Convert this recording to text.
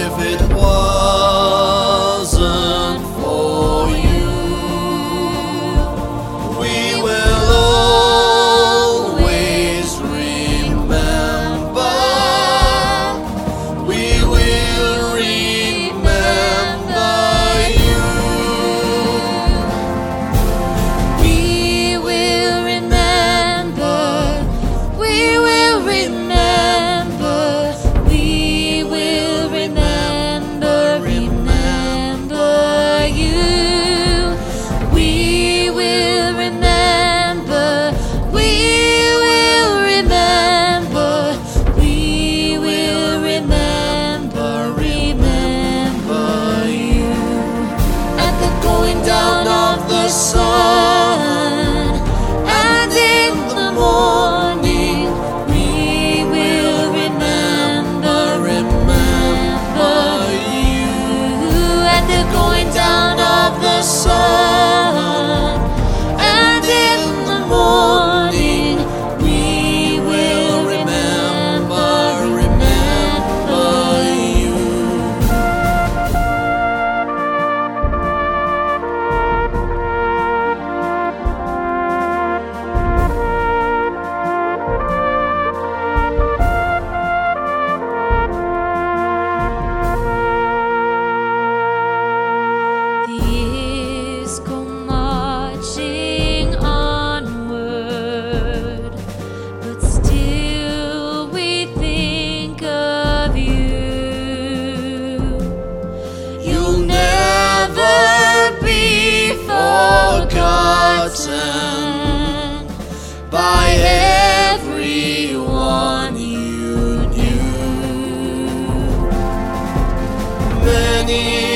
if it wasn't for you. We will always remember. We will remember you. We will remember. We will remember. We will remember. Remember you. We will remember. We will remember. We will remember. Remember you. At the going down of the sun, and in the morning, we will remember. Remember you. At the going down of the sun, and in the morning, we will remember. Remember you. The years go marching onward, but still we think of you. You'll never be forgotten by everyone you knew. Many